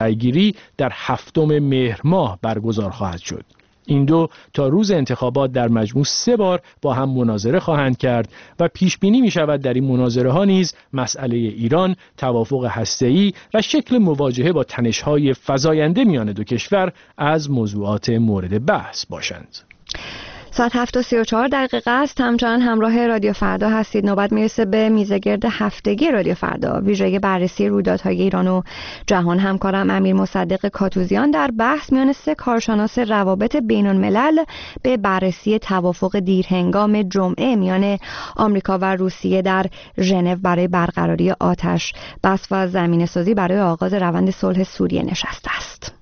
رایگیری در 7 مهر ماه برگزار خواهد شد. این دو تا روز انتخابات در مجموع 3 بار با هم مناظره خواهند کرد و پیش بینی می شود در این مناظره ها نیز مسئله ایران، توافق هسته‌ای و شکل مواجهه با تنش‌های فزاینده میان دو کشور از موضوعات مورد بحث باشند. ساعت 7:34 است. همچنان همراه رادیو فردا هستید. نوبت میرسه به میزگرد هفتگی رادیو فردا، ویژه بررسی رویدادهای ایران و جهان. همکارم امیر مصدق کاتوزیان در بحث میان 3 کارشناس روابط بین الملل به بررسی توافق دیرهنگام جمعه میان آمریکا و روسیه در ژنو برای برقراری آتش بس و زمینه‌سازی برای آغاز روند صلح سوریه نشسته است.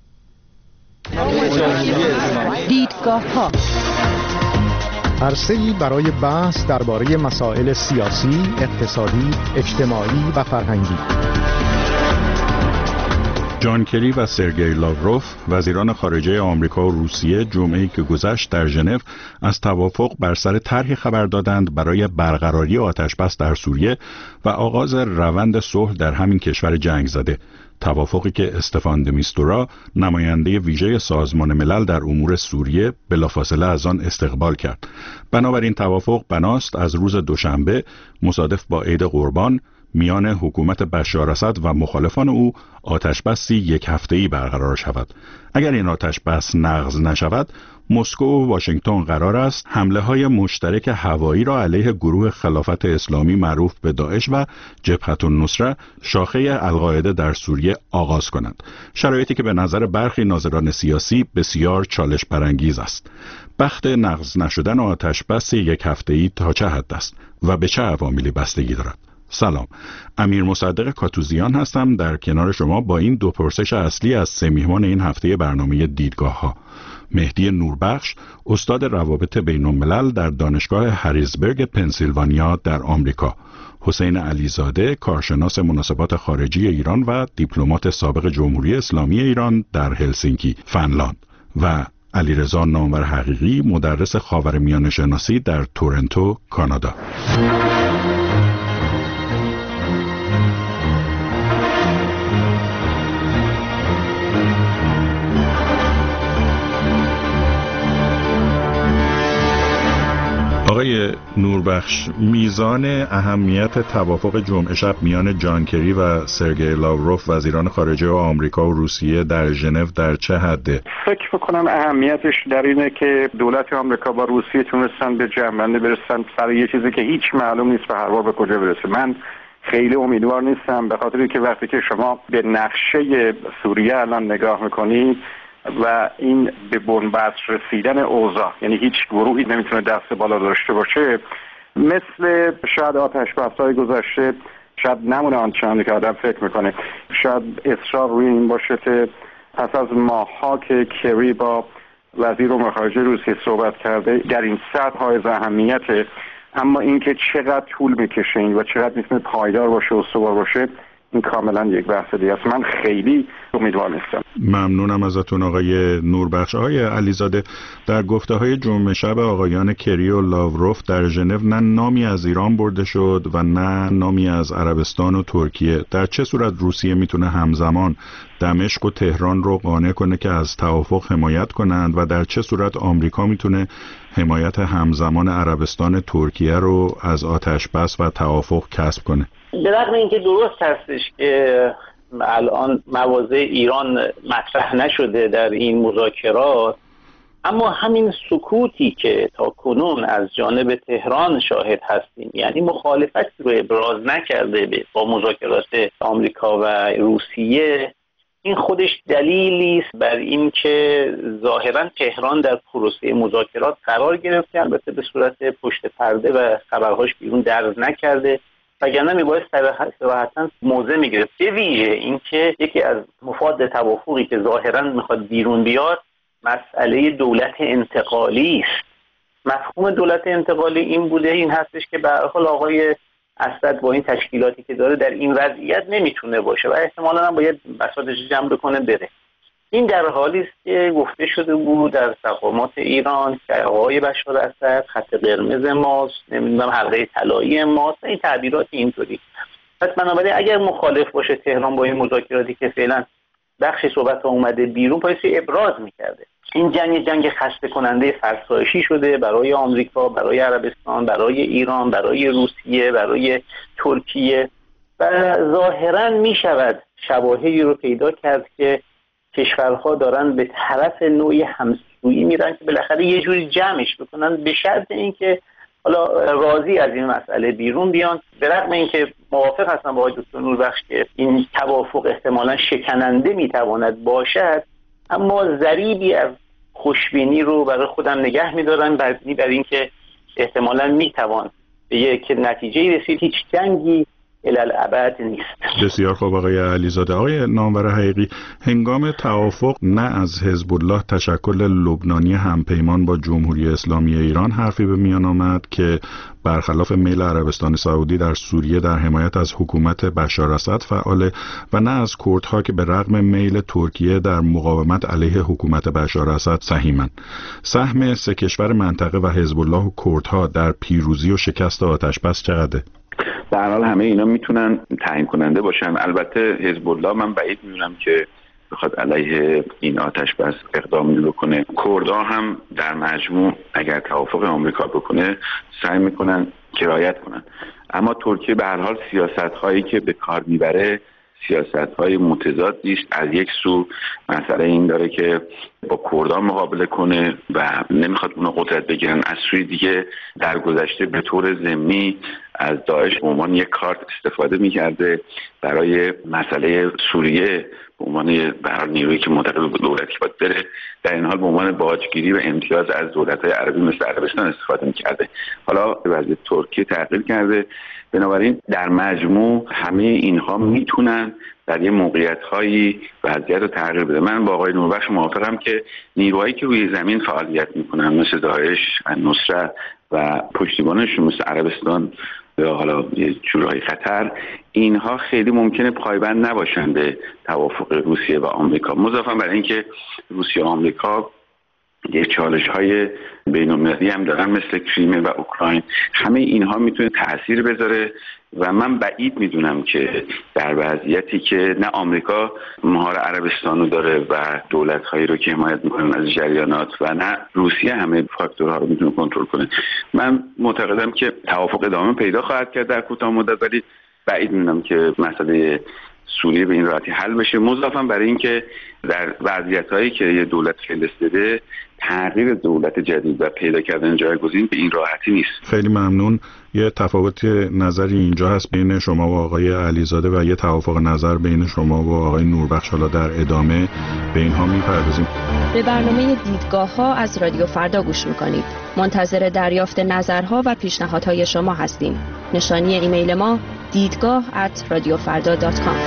دیدگاه‌ها عرصه‌ای برای بحث درباره مسائل سیاسی، اقتصادی، اجتماعی و فرهنگی. جان کری و سرگئی لاوروف، وزیران خارجه آمریکا و روسیه، جمعه‌ای که گذشت در ژنو از توافق بر سر طرحی خبر دادند برای برقراری آتش‌بس در سوریه و آغاز روند صلح در همین کشور جنگ زده. توافقی که استفان د میستورا، نماینده ویژه سازمان ملل در امور سوریه، بلافاصله از آن استقبال کرد. بنابراین توافق بناست از روز دوشنبه مصادف با عید قربان میان حکومت بشار اسد و مخالفان او آتش‌بسی 1 هفته‌ای برقرار شود. اگر این آتش‌بس نقض نشود، مسکو و واشنگتن قرار است حمله‌های مشترک هوایی را علیه گروه خلافت اسلامی معروف به داعش و جبهة النصره، شاخه القاعده در سوریه آغاز کنند. شرایطی که به نظر برخی ناظران سیاسی بسیار چالش برانگیز است. بخت نقض نشدن آتش‌بس 1 هفته‌ای تا چه حد است و به چه عواملی بستگی دارد؟ سلام، امیر مصدق کاتوزیان هستم در کنار شما با این 2 پرسش اصلی از 3 میهمان این هفته برنامه دیدگاه ها. مهدی نوربخش، استاد روابط بین الملل در دانشگاه هریزبرگ پنسیلوانیا در آمریکا، حسین علیزاده، کارشناس مناسبات خارجی ایران و دیپلمات سابق جمهوری اسلامی ایران در هلسینکی، فنلاند، و علیرضا نامور حقیقی، مدرس خاورمیانه شناسی در تورنتو، کانادا. آقای نوربخش، میزان اهمیت توافق جمعه شب میان جان کری و سرگئی لاوروف، وزیران خارجه آمریکا و روسیه در ژنو، در چه حده؟ فکر می‌کنم اهمیتش در اینه که دولت آمریکا با روسیه تونستن به جمع‌بندی برسن سر یه چیزی که هیچ معلوم نیست به هر حال به کجا برسه. من خیلی امیدوار نیستم، به خاطر اینکه وقتی که شما به نقشه سوریه الان نگاه می‌کنید و این به بنبست رسیدن اوضاع، یعنی هیچ گروهی نمیتونه دست بالا داشته باشه، مثل شاید آتش‌بس‌های گذشته شاید نمونه آنچنانی که آدم فکر میکنه. شاید اصرار روی این باشه که پس از ماه‌ها که کری با وزیر امور خارجه روسیه صحبت کرده در این سطح حائز اهمیته، اما اینکه چقدر طول میکشه و چقدر میتونه پایدار باشه و استوار باشه، این کاملا یک بحث دیگه است. من خیلی امیدوار نیستم. ممنونم ازتون آقای نوربخش. آقای علیزاده، در گفته‌های جمعه شب آقایان کری و لاوروف در ژنو نه نامی از ایران برده شد و نه نامی از عربستان و ترکیه. در چه صورت روسیه میتونه همزمان دمشق و تهران رو قانع کنه که از توافق حمایت کنند و در چه صورت آمریکا میتونه حمایت همزمان عربستان ترکیه رو از آتش بس و توافق کسب کنه؟ به رغم اینکه درست هستش که الان مواضع ایران مطرح نشده در این مذاکرات، اما همین سکوتی که تا کنون از جانب تهران شاهد هستیم، یعنی مخالفت رو ابراز نکرده با مذاکرات آمریکا و روسیه، این خودش دلیلی است بر این که ظاهرا تهران در پروسه مذاکرات قرار گرفته، البته به صورت پشت پرده و خبرهاش بیرون درز نکرده، وگرنه میبایست صراحتاً موضع میگرفت. به ویژه اینکه یکی از مفاد توافقی که ظاهراً میخواد بیرون بیاد مسئله دولت انتقالی است. مفهوم دولت انتقالی این هستش که به هر حال آقای اسد با این تشکیلاتی که داره در این وضعیت نمیتونه باشه و احتمالاً هم باید بساطش جمع بکنه بره. این در حالی است که گفته شده بود در مقامات ایران که آقای بشار اسد خط قرمز ماست، نمیدونم حلقه طلایی ماست، این تعبیرات اینطوری. پس بنابراین اگر مخالف باشه تهران با این مذاکراتی که فعلا بخش صحبت ها اومده بیرون پایسی ابراز میکرده. این جنگ خسته کننده فرسایشی شده برای آمریکا، برای عربستان، برای ایران، برای روسیه، برای ترکیه و ظاهراً میشود شواهدی رو پیدا کرد که کشورها دارن به طرف نوعی همسویی میرن که بالاخره یه جوری جمعش بکنن، به شرط اینکه حالا راضی از این مسئله بیرون بیان. به رغم اینکه موافق هستم با آقای دکتر نوربخش که این توافق احتمالاً شکننده میتواند باشد، اما ضریبی از خوشبینی رو برای خودم نگه می‌دارم بر اینکه احتمالاً میتوان به یک نتیجه رسید. هیچ جنگی الالعبد نیست. بسیار خوب آقای علیزاده. آقای نامور حقیقی، هنگام توافق نه از حزب الله تشکل لبنانی همپیمان با جمهوری اسلامی ایران حرفی به میان آمد که برخلاف میل عربستان سعودی در سوریه در حمایت از حکومت بشار اسد فعاله و نه از کردها که به رغم میل ترکیه در مقاومت علیه حکومت بشار اسد سهیمند. سهم سه کشور منطقه و حزب الله و کردها در پیروزی و شکست آتش بس چقدره؟ در حال همه اینا میتونن تعیین کننده باشن. البته حزب الله من بعید میدونم که بخواد علیه این آتش بس اقدامی بکنه. کردها هم در مجموع اگر توافق آمریکا بکنه سعی میکنن که رعایت کنن، اما ترکیه به هر حال سیاست‌هایی که به کار میبره سیاست‌های متضادی است. از یک سو مسئله این داره که با کردان مقابله کنه و نمیخواد اونو قدرت بگیرن، از سوی دیگه در گذشته به طور ضمنی از داعش به عنوان یک کارت استفاده میکرده برای مسئله سوریه به عنوان برای نیرویی که منتقل به دولتی باید بره، در این حال به عنوان باجگیری و امتیاز از دولت‌های عربی مثل عربستان استفاده میکرده. حالا وضعیت ترکیه تغییر کرده، بنابراین در مجموع همه اینها میتونن در یه موقعیت‌هایی وضعیت رو تغییر بده. من با آقای نوربخش موافقم که نیروهایی که روی زمین فعالیت میکنن مثل داعش، نصرت و پشتیبانشون مثل عربستان یا حالا یه جورهای خطر، اینها خیلی ممکنه پایبند نباشن به توافق روسیه و آمریکا. مضافاً بر اینکه روسیه و آمریکا یه چالش‌های بین‌المللی هم دارن مثل کریمه و اوکراین، همه اینها میتونه تأثیر بذاره و من بعید میدونم که در وضعیتی که نه آمریکا مهار عربستان رو داره و دولت‌هایی رو که حمایت میکنن از جریانات و نه روسیه همه فاکتورها رو میتونه کنترل کنه. من معتقدم که توافق ادامه پیدا خواهد کرد در کوتاه مدت، ولی بعید میدونم که مسئله سوریه به این راحتی حل بشه. مضافاً برای اینکه در وضعیت‌هایی که یه دولت فلسطینه تغییر دولت جدید و پیدا کردن جایگزین به این راحتی نیست. خیلی ممنون. یه تفاوت نظری اینجا هست بین شما و آقای علیزاده و یه توافق نظر بین شما و آقای نوربخش. حالا در ادامه به اینها میپردازیم. به برنامه دیدگاه‌ها از رادیو فردا گوش میکنید. منتظر دریافت نظرها و پیشنهادهای شما هستیم. نشانی ایمیل ما دیدگاه@radiofarda.com.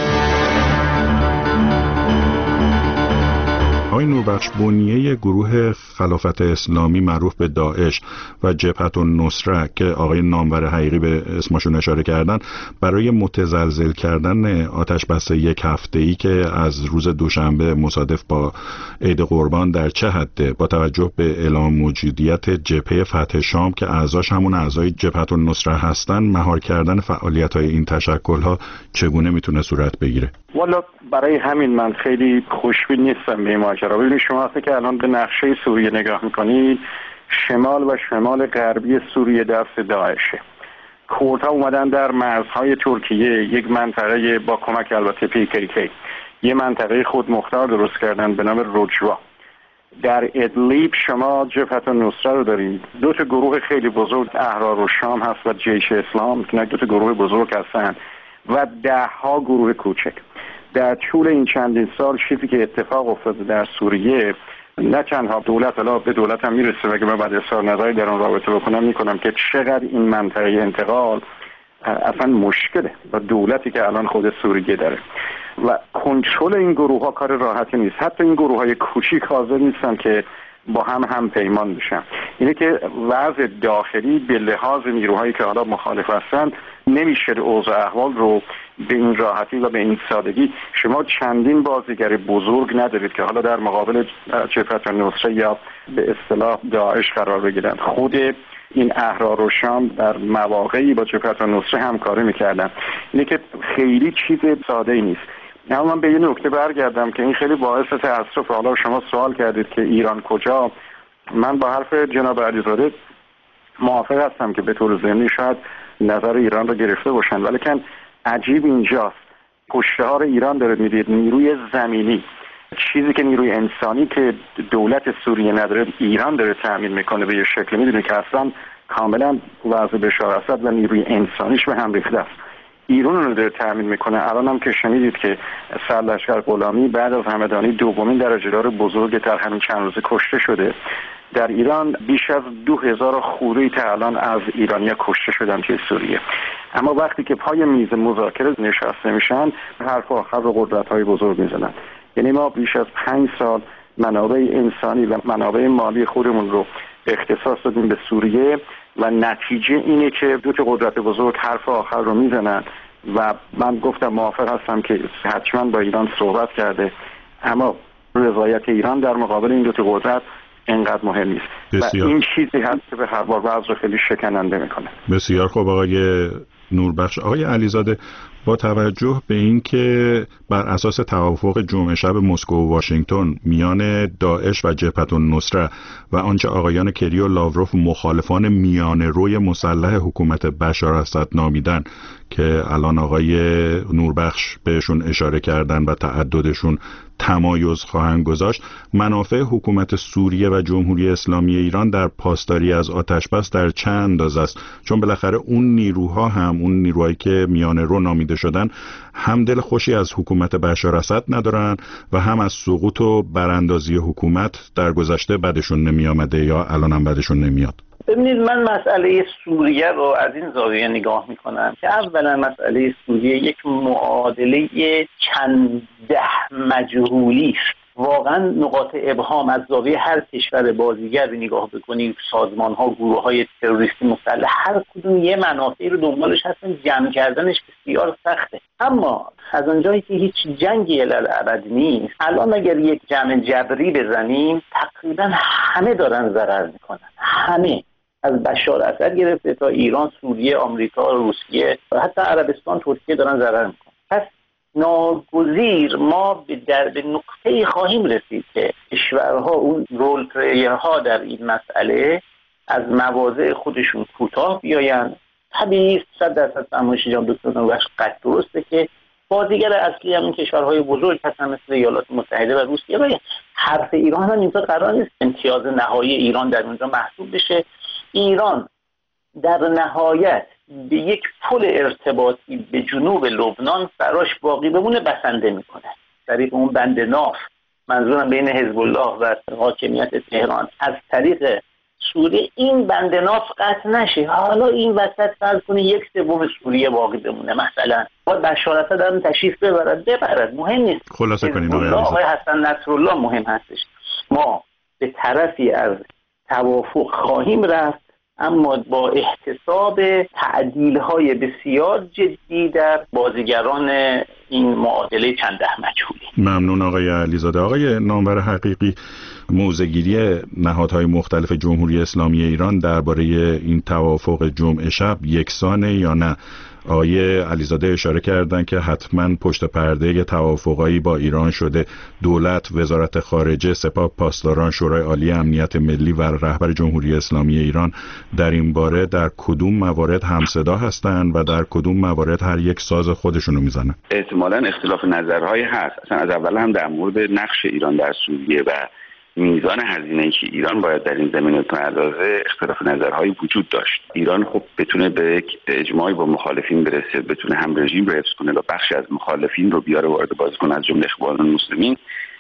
آقای نوربخش، بنیه گروه خلافت اسلامی معروف به داعش و جبهت النصره که آقای نامور حقیقی به اسمشون اشاره کردن برای متزلزل کردن آتش بس یک هفته‌ای که از روز دوشنبه مصادف با عید قربان در چه حده با توجه به اعلام موجودیت جبهه فتح شام که اعضاش همون اعضای جبهت النصره هستن، مهار کردن فعالیت‌های این تشکل‌ها چگونه میتونه صورت بگیره؟ والا برای همین من خیلی خوشبین نیستم به این ماجرا. ببینید شما وقتی که الان به نقشه سوریه نگاه میکنید، شمال و شمال غربی سوریه دست داعشه. کردها اومدن در مرزهای ترکیه یک منطقه با کمک البته PKK یه منطقه خود مختار درست کردن به نام رجوا. در ادلیب شما جبهت النصره رو دارید، دو تا گروه خیلی بزرگ، احرار الشام هست و جیش اسلام که دو تا گروه بزرگ هستن و ده‌ها گروه کوچک. در طول این چندین سال چیزی که اتفاق افتاده در سوریه، نه تنها دولت، حالا به دولت هم میرسه و اگه من بعد اظهار نظری در اون رابطه میکنم که چقدر این منطقه انتقال اصلا مشکله و دولتی که الان خود سوریه داره و کنترل این گروه ها کار راحتی نیست. حتی این گروه های کوچیک حاضر نیستن که با هم پیمان بشن. اینه که وضع داخلی به لحاظ نیروهایی که حالا مخالف هستن نمیشه اوضاع احوال رو به این راحتی و به این سادگی. شما چندین بازیگر بزرگ ندارید که حالا در مقابل جبهت النصره یا به اصطلاح داعش قرار بگیرن. خود این احرار و شام در مواقعی با جبهت النصره همکاری میکردن. اینه که خیلی چیز ساده ای نیست. اما من به این نکته برگردم که این خیلی باعث تأسف. حالا شما سوال کردید که ایران کجا. من با حرف جناب علیزاده موافق هستم که به طور ضمنی شاید نظر ایران رو گرفته باشن، ولی که عجیب اینجاست پشتهار ایران داره میدید نیروی زمینی، چیزی که نیروی انسانی که دولت سوریه نداره ایران داره تأمین میکنه به یه شکل. میدونه که اصلا کاملا وضع بشار اسد و نیروی انسانیش به هم ریخته است. ایران رو داره تأمین میکنه. الان هم که شنیدید که سرلشکر غلامی بعد از همدانی دومین درجه‌دار بزرگ در همین چند روز کشته شده. در ایران بیش از 2000 خورده تا الان از ایرانی‌ها کشته شدن توی سوریه. اما وقتی که پای میز مذاکره نشسته میشن حرف آخر رو قدرت‌های بزرگ میزنن. یعنی ما بیش از 5 سال منابع انسانی و منابع مالی خودمون رو اختصاص دادیم به سوریه و نتیجه اینه که دو تا قدرت بزرگ حرف آخر رو میزنن و من گفتم موافق هستم که حتما با ایران صحبت کرده، اما رضایت ایران در مقابل این دو تا قدرت اینقدر مهم نیست بسیار. و این چیزی هست که به هر بار وضع خیلی شکننده میکنه. بسیار خوب آقای نوربخش. آقای علیزاده، با توجه به اینکه بر اساس توافق جمعه شب مسکو و واشنگتن میان داعش و جبهة النصره و آنچه آقایان کری و لاوروف مخالفان میانه روی مسلح حکومت بشار اسد نامیدن که الان آقای نوربخش بهشون اشاره کردن و تعددشون تمایز خواهند گذاشت، منافع حکومت سوریه و جمهوری اسلامی ایران در پاسداری از آتش بس در چه اندازه است؟ چون بالاخره اون نیروها هم اون نیروهایی که میانه رو نامیده شدن هم دل خوشی از حکومت بشار اسد ندارن و هم از سقوط و براندازی حکومت در گذشته بدشون نمی آمده یا الان هم بدشون نمیاد. ببینید، من مسئله سوریه رو از این زاویه نگاه میکنم که اولا مسئله سوریه یک معادله چند ده مجهولی است. واقعا نقاط ابهام از زاویه هر کشور بازیگر نگاه بکنید، سازمان ها، گروه های تروریستی مسلح، هر کدوم یه منافعی رو دنبالش هستن، جمع کردنش بسیار سخته. اما از اونجایی که هیچ جنگی الابد نیست، الان اگر یک جمع جبری بزنیم تقریبا همه دارن ضرر میکنن، همه، از بشار اسد گرفته تا ایران، سوریه، آمریکا، روسیه و حتی عربستان، ترکیه دارن ضرر میکنن. پس ناگزیر ما به نقطه‌ای خواهیم رسید که کشورها، اون رول پلیرها در این مسئله، از مواضع خودشون کوتاه بیاین. طبیعی 100% فرمایش جناب دکتر نوربخش قطع درسته که بازیگر اصلی هم این کشورهای بزرگ هستن مثل ایالات متحده و روسیه و حرف ایران هم اینجا قرار نیست امتیاز نهایی ایران در اونجا محسوب بشه. ایران در نهایت به یک پل ارتباطی به جنوب لبنان براش باقی بمونه بسنده میکنه. طریق اون بند ناف، منظورم بین حزب الله و حاکمیت تهران، از طریق سوریه این بند ناف قطع نشه. حالا این وسط فرض کنی 1/3 سوریه باقی بمونه، مثلا با بشار اسد هم تشریف ببرد، مهم نیست. خلاصه کنین آقای حسن نصرالله مهم هستش. ما به طرفی از توافق خواهیم رفت، اما با احتساب تعدیل‌های بسیار جدی در بازیگران این معادله چند ده مجهولی. ممنون آقای علیزاده. آقای نامور حقیقی، موضع‌گیری نهادهای مختلف جمهوری اسلامی ایران درباره این توافق جمعه شب یکسانه یا نه؟ آقای علیزاده اشاره کردن که حتما پشت پرده توافقایی با ایران شده. دولت، وزارت خارجه، سپاه پاسداران، شورای عالی امنیت ملی و رهبر جمهوری اسلامی ایران در این باره در کدوم موارد همصدا هستند و در کدوم موارد هر یک ساز خودشونو میزنن؟ احتمالاً اختلاف نظرهای هست. اصلا از اول هم در مورد نقش ایران در سوریه و میزان هزینه‌ای که ایران باید در این زمینه بپردازه اختلاف نظرهایی وجود داشت. ایران خب بتونه به یک اجماعی با مخالفین برسه، بتونه هم رژیم رو حفظ کنه و بخشی از مخالفین رو بیاره وارد بازی کنه، از جمله اخوان المسلمین.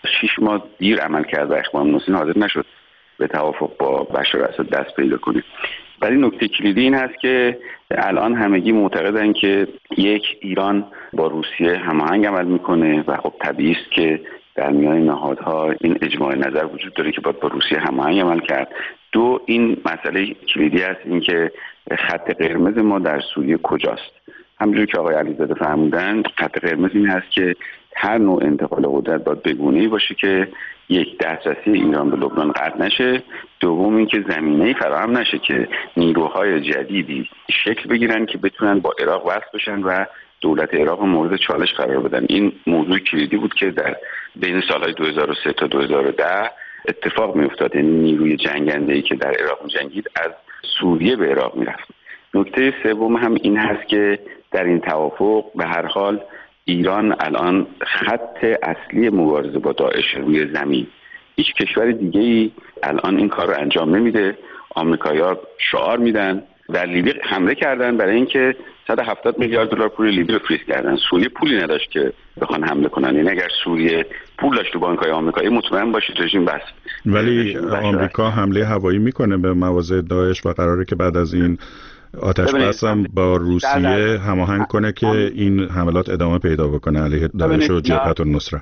6 ماه دیر عمل کرد و اخوان المسلمین حاضر نشد به توافق با بشار اسد دست پیدا کنه. ولی نکته کلیدی این هست که الان همگی معتقدن که یک، ایران با روسیه هماهنگ عمل میکنه و خب طبیعی است که در میان نهادها این اجماع نظر وجود داره که باید با روسیه هماهنگ عمل کرد. 2، این مسئله کلیدی است، این که خط قرمز ما در سوریه کجاست. همونجور که آقای علیزاده فرمودن، خط قرمز این هست که هر نوع انتقال قدرت باید به گونه‌ای باشه که یک، دسترسی ایران به لبنان قطع نشه. دوم، این که زمینه‌ای فراهم نشه که نیروهای جدیدی شکل بگیرن که بتونن با عراق وصل بشن و دولت عراق مورد چالش قرار بدن. این موضوع کلیدی بود که در بین سالهای 2003 تا 2010 اتفاق میافتاد. یعنی نیروی جنگنده‌ای که در عراق می‌جنگید از سوریه به عراق میرفت. نکته سوم هم این هست که در این توافق به هر حال ایران الان خط اصلی مبارزه با داعش روی زمین، هیچ کشور دیگه‌ای الان این کار رو انجام نمیده. آمریکایی‌ها شعار میدن، در لیبی حمله کردن برای اینکه 170 میلیارد دلار پول لیبی رو فریز کردن. سوریه پولی نداشت که بخوان حمله کنن. یعنی اگر سوریه پول داشت تو بانک‌های آمریکایی مطمئن باشید رژیم بس. ولی آمریکا حمله هوایی میکنه به مواضع داعش و قراره که بعد از این آتش بس هم با روسیه هماهنگ کنه که این حملات ادامه پیدا بکنه علیه داعش و جبهت النصره.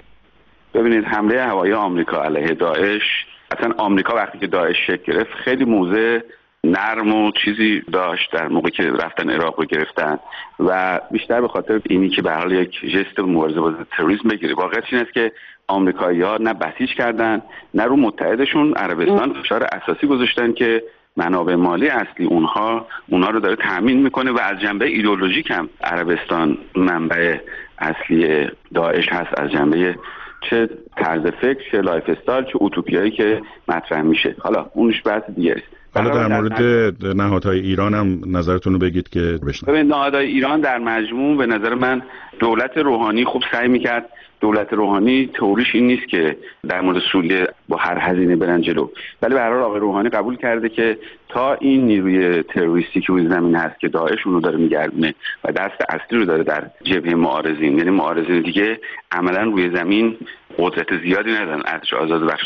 ببینید حمله هوایی آمریکا علیه داعش، اصلا آمریکا وقتی که داعش شکل گرفت خیلی موضع نرم و چیزی داشت در موقعی که رفتن عراق رو گرفتن و بیشتر به خاطر اینی که به حال یک ژست مبارزه با تروریسم بگیره. واقعیت این است که آمریکایی‌ها نه بسیج کردن نه رو متحدشون عربستان فشار اساسی گذاشتن که منابع مالی اصلی اونها رو داره تامین میکنه و از جنبه ایدئولوژیک هم عربستان منبع اصلی داعش هست، از جنبه چه طرز فکر، چه لایف استایل، چه اوتوپیایی که مطرح میشه. حالا اونش بحث دیگه است. حالا در مورد نهادهای ایران هم نظرتون رو بگید که بشنوم. ببین نهادهای ایران در مجموع به نظر من دولت روحانی خوب سعی میکرد. دولت روحانی طوریش این نیست که در مورد سوریه با هر هزینه برن جلو، ولی به هر حال آقای روحانی قبول کرده که تا این نیروی تروریستی که روی زمین هست که داعش اون رو داره میگردونه و دست اصلی رو داره در جبهه معارضین، یعنی معارضین دیگه عملا روی زمین قدرت زیادی ندارن. ارتش آزاد بخش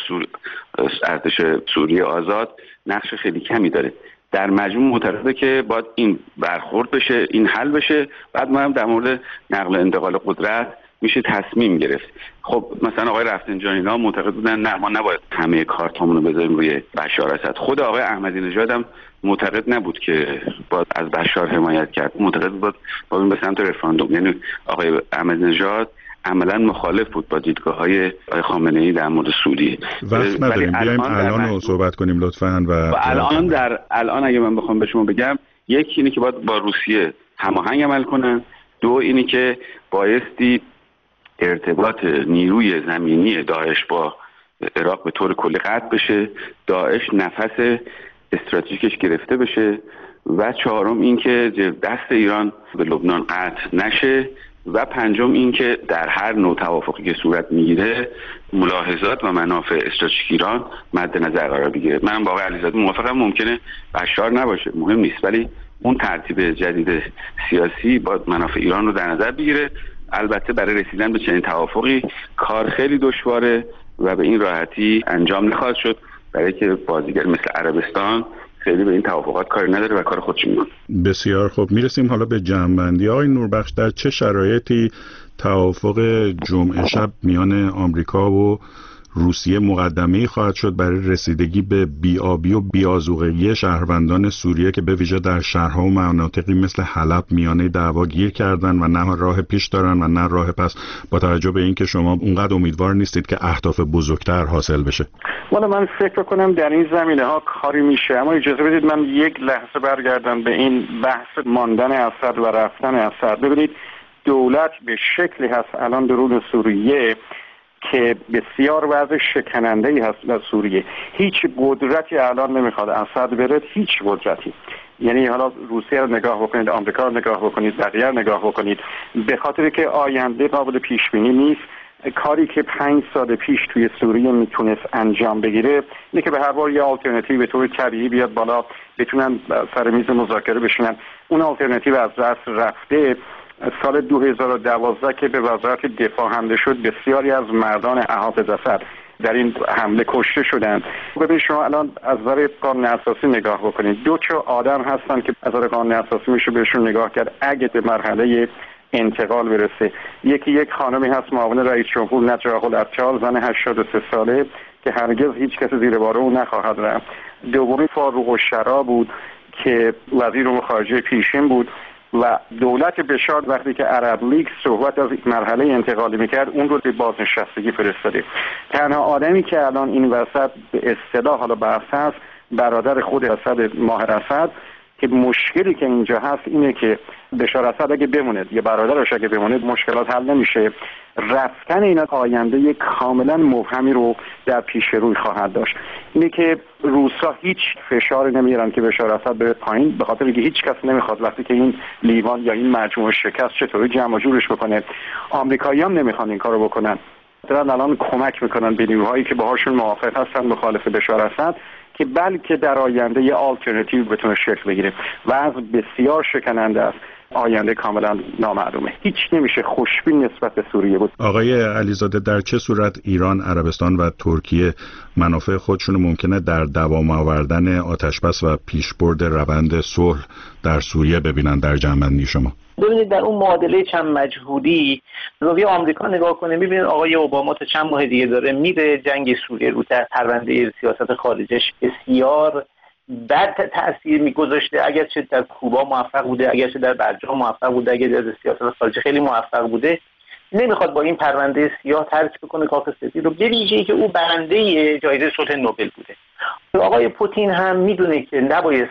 ارتش سوریه آزاد نقش خیلی کمی داره. در مجموع معتقده که باید این برخورد بشه، این حل بشه، بعد ما هم در مورد نقل و انتقال قدرت میشه تصمیم گرفت. خب مثلا آقای رفسنجانی‌ها معتقد بودن نه ما نباید همه کارتامون رو بذاریم روی بشار اسد. خود آقای احمدی نژاد هم معتقد نبود که باید از بشار حمایت کرد، معتقد بود باید به سمت رفراندوم. یعنی آقای احمدی نژاد عملا مخالف بود با دیدگاه‌های آقای خامنه‌ای در مورد سوریه. وقت نداریم بیایم الان رو صحبت کنیم لطفاً. و الان اگه من بخوام به شما بگم، یکی اینه که باید با روسیه هماهنگ عمل کنن، دو اینه که بایستی ارتباط نیروی زمینی داعش با عراق به طور کلی قطع بشه، داعش نفس استراتژیکش گرفته بشه، و چهارم این که دست ایران به لبنان قطع نشه، و پنجم این که در هر نوع توافقی که صورت میگیره ملاحظات و منافع استراتژیک ایران مد نظر قرار بگیره. من با آقای علیزاده موافقم، ممکنه بشار نباشه، مهم نیست، ولی اون ترتیب جدید سیاسی با منافع ایران رو در نظر بگیره. البته برای رسیدن به چنین توافقی کار خیلی دشواره و به این راحتی انجام نخواهد شد، برای که بازیگر مثل عربستان خیلی به این توافقات کاری نداره و کار خودش میکنه. بسیار خوب، میرسیم حالا به جمع‌بندی. آقای نوربخش، در چه شرایطی توافق جمعه شب میان آمریکا و روسیه مقدمه‌ای خواهد شد برای رسیدگی به بی‌آبی و بی‌آذوقگی شهروندان سوریه که به ویژه در شهرها و مناطقی مثل حلب میانه دعوا گیر کردن و نه راه پیش دارن و نه راه پس، با توجه به اینکه شما اونقدر امیدوار نیستید که اهداف بزرگتر حاصل بشه؟ والا من فکر کنم در این زمینه ها کاری میشه، اما اجازه بدید من یک لحظه برگردم به این بحث ماندن اسد و رفتن اسد. ببینید دولت به شکلی هست الان درون سوریه که بسیار وضع شکننده‌ای هست در سوریه. هیچ قدرتی الان نمیخواد اسد بره، هیچ قدرتی. یعنی حالا روسیه رو نگاه بکنید، آمریکا رو نگاه بکنید، بقیه رو نگاه بکنید، به خاطر که آینده قابل پیش بینی نیست. کاری که 5 سال پیش توی سوریه میتونست انجام بگیره اینه که به هر حال یه آلترناتیو به طور طبیعی بیاد بالا، بتونن سر میز مذاکره بشینن. اون آلترناتیو از دست رفته. سال 2012 که به وزارت دفاع حمله شد، بسیاری از مردان احافظ اسد در این حمله کشته شدند. ببینید شما الان از نظر قانون اساسی نگاه بکنید، دو تا آدم هستن که از نظر قانون اساسی میشه بهشون نگاه کرد اگه به مرحله انتقال برسه. یکی یک خانمی هست معاون رئیس جمهور نجاح العطال، زن 83 ساله که هرگز هیچ کس زیر بار او نخواهد رفت. دومی فاروق الشرا بود که وزیر امور خارجه پیشین بود و دولت بشار وقتی که عرب لیگ صحبت از مرحله انتقالی میکرد اون رو به بازنشستگی فرستاده. تنها آدمی که الان این وسط به اصطلاح حالا بحث هست برادر خود اسد، ماهر اسد، که مشکلی که اینجا هست اینه که بشار اسد اگه بمونه یا برادرش اگه بمونه مشکلات حل نمیشه. رفتن اینا آینده کاملا مبهمی رو در پیش روی خواهد داشت. اینه که روسا هیچ فشاری نمیارن که بشار اسد بره پایین، به خاطر اینکه هیچ کس نمیخواد وقتی که این لیوان یا این مجموعه شکست چطوری جمع جورش بکنه. آمریکایی‌ها هم نمیخوان این کارو بکنن، دارن الان کمک میکنن به نیروهایی که باهاشون موافق هستن مخالف بشار اسد که بلکه در آینده یه آلترناتیو بتونه شکل بگیره. وضع بسیار شکننده است، آینده کاملا نامعلومه. هیچ نمیشه خوشبین نسبت به سوریه بود. آقای علیزاده، در چه صورت ایران، عربستان و ترکیه منافع خودشون ممکنه در دوام آوردن آتشبس و پیشبرد روند صلح در سوریه ببینن در جنبندی شما؟ ببینید در اون معادله چند مجهولی زاویه آمریکا نگاه کنه، می‌بینید آقای اوباما تا چند ماه دیگه داره میره جنگ سوریه رو در پرونده سیاست خارجش بسیار بد تأثیر میگذاشته. اگرچه در کوبا موفق بوده، اگرچه در برجام موفق بوده، اگرچه در سیاست خارجی خیلی موفق بوده، نمیخواد با این پرونده سیاه ترک بکنه کاخ سفید رو، به ویژه‌ای که او برنده جایزه صلح نوبل بوده. آقای پوتین هم میدونه که نباید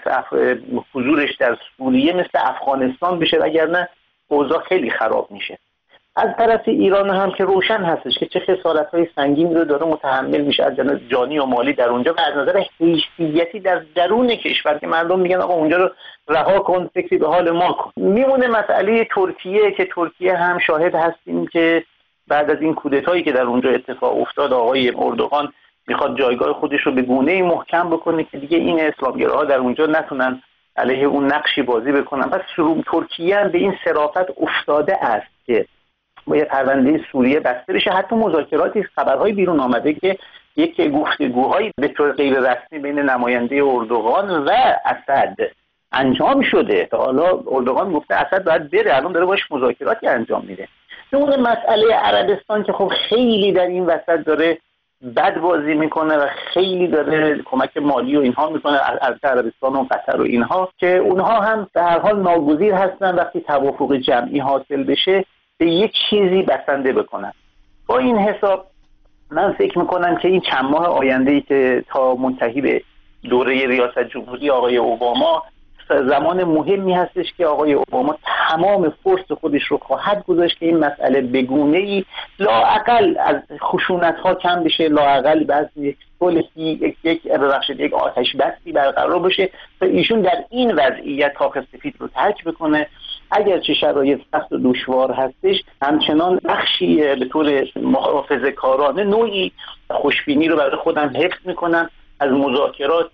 حضورش در سوریه مثل افغانستان بشه، وگرنه اوضاع خیلی خراب میشه. از طرف ایران هم که روشن هستش که چه خسارت‌های سنگین رو داره متحمل میشه از جانب جانی و مالی در اونجا، و از نظر حیثیتی در درون کشور که مردم میگن آقا اونجا رو رها کن، فکری به حال ما کن. میمونه مسئله ترکیه که ترکیه هم شاهد هستیم که بعد از این کودتایی که در اونجا اتفاق افتاد آقای اردوغان میخواد جایگاه خودش رو به گونه‌ای محکم بکنه که دیگه این اسلامگراها در اونجا نتونن علیه اون نقشی بازی بکنن. پس ترکیه هم به این صرافت افتاده است که باید پرونده سوریه بسته بشه. حتی مذاکراتی، خبرهای بیرون آمده که یک گفتگوهایی به طور غیر رسمی بین نماینده اردوغان و اسد انجام شده. تا حالا اردوغان گفته اسد باید بره، الان داره باش مذاکراتی انجام میده. اون مسئله عربستان که خب خیلی در این وسط داره بد بازی میکنه و خیلی داره کمک مالی و اینها میکنه از عربستان و قطر و اینها، که اونها هم به هر حال ناگزیر هستن وقتی توافق جمعی حاصل بشه به یک چیزی بسنده بکنن. با این حساب من فکر میکنم که این چند ماه آینده‌ای که تا منتهی به دوره ریاست جمهوری آقای اوباما زمان مهمی هستش که آقای اوباما تمام فرص خودش رو خواهد گذاشت که این مسئله به گونه‌ای لااقل از خشونت‌ها کم بشه، لااقل بعض یک آتش بسی برقرار بشه تا ایشون در این وضعیت کاخ سفید رو ترک بکنه. اگرچه شرایط سخت و دشوار هستش، همچنان بخشی به طور محافظه‌کارانه نوعی خوشبینی رو برای خودم حفظ میکنم از مذاکرات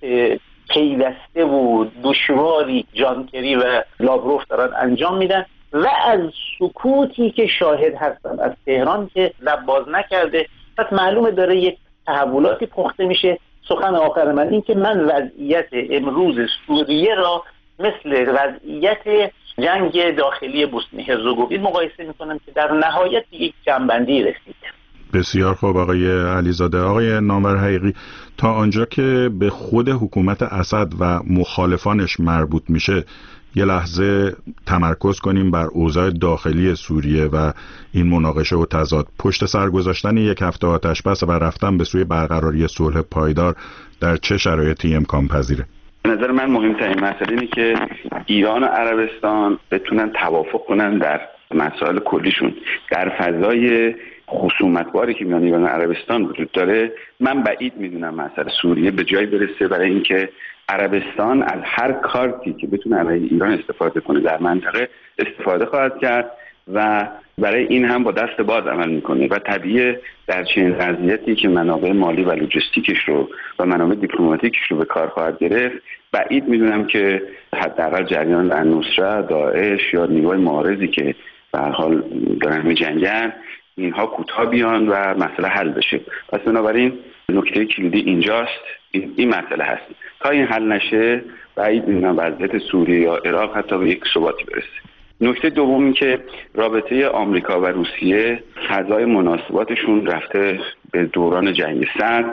پیوسته و دشواری جان کری و لاوروف دارن انجام میدن و از سکوتی که شاهد هستن از تهران که لب باز نکرده. پس معلومه داره یک تحولاتی پخته میشه. سخن آخر من این که من وضعیت امروز سوریه را مثل وضعیت جنگ داخلی بوسنی هرزگوین مقایسه میکنم که در نهایت یک جنبندی رسید. بسیار خوب آقای علیزاده. آقای نامور حقیقی، تا آنجا که به خود حکومت اسد و مخالفانش مربوط میشه یه لحظه تمرکز کنیم بر اوضاع داخلی سوریه و این مناقشه و تضاد. پشت سر گذاشتن یک هفته آتشبس و رفتن به سوی برقراری صلح پایدار در چه شرایطی امکان پذیره؟ به نظر من مهمترین مسئله اینه که ایران و عربستان بتونن توافق کنن در مسائل کلیشون. در فضای خصومت‌باری که میان ایران و عربستان وجود داره، من بعید میدونم مسئله سوریه به جایی برسه برای اینکه عربستان از هر کارتی که بتونه علیه ایران استفاده کنه در منطقه استفاده خواهد کرد و برای این هم با دست باز عمل میکنه و طبیعیه در چنین وضعیتی که منابع مالی و لوجستیکش رو و منابع دیپلماتیکش رو به کار خواهد گرفت، بعید میدونم که حداقل جریان النصره، داعش یا نیروهای معارضی که به هر حال دارن میجنگن اینها کوتاه بیان و مسئله حل بشه. پس بنابراین نکته کلیدی اینجاست، این مسئله هست. تا این حل نشه بعید میدونم وضعیت سوریه یا عراق حتی به یک ثباتی برسه. نکته دوم این که رابطه آمریکا و روسیه فضای مناسباتشون رفته به دوران جنگ سرد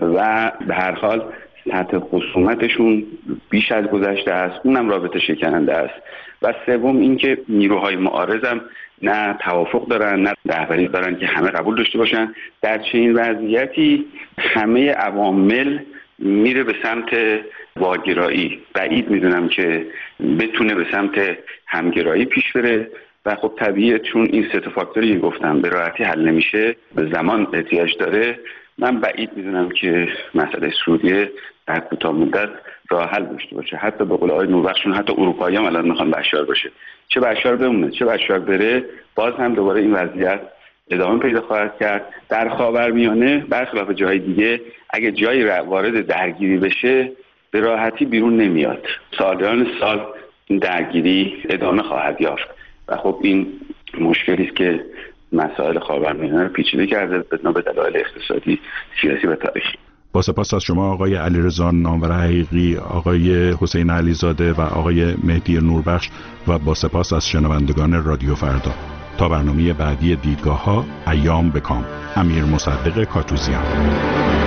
و به هر حال سطح خصومتشون بیش از گذشته است، اونم رابطه شکننده است. و سوم این که نیروهای معارض هم نه توافق دارن نه رهبری دارن که همه قبول داشته باشن. در چنین وضعیتی همه عوامل میره به سمت واگرایی بعید میدونم که بتونه به سمت همگرایی پیش بره و خب طبیعیه چون این سه تا فاکتوری که گفتم به راحتی حل نمیشه، به زمان احتیاج داره. من بعید میدونم که مسئله سوریه در کوتاه مدت راه حل داشته باشه. حتی به قول آقای نوربخشون حتی اروپایی هم الان میخوان بشار باشه، چه بشار بمونه چه بشار بره، باز هم دوباره این وضعیت ادامه پیدا خواهد کرد. در خاورمیانه برخلاف جای دیگه اگه جایی وارد درگیری بشه به راحتی بیرون نمیاد، سالیان سال این درگیری ادامه خواهد یافت و خب این مشکلی است که مسائل خاورمیانه رو پیچیده کرده به دلایل اقتصادی، سیاسی و تاریخی. با سپاس از شما آقای علیرضا نامور حقیقی، آقای حسین علیزاده و آقای مهدی نوربخش و با سپاس از شنوندگان رادیو فردا. تا برنامه بعدی دیدگاه‌ها، ایام بکام. امیر مصدق کاتوزیان.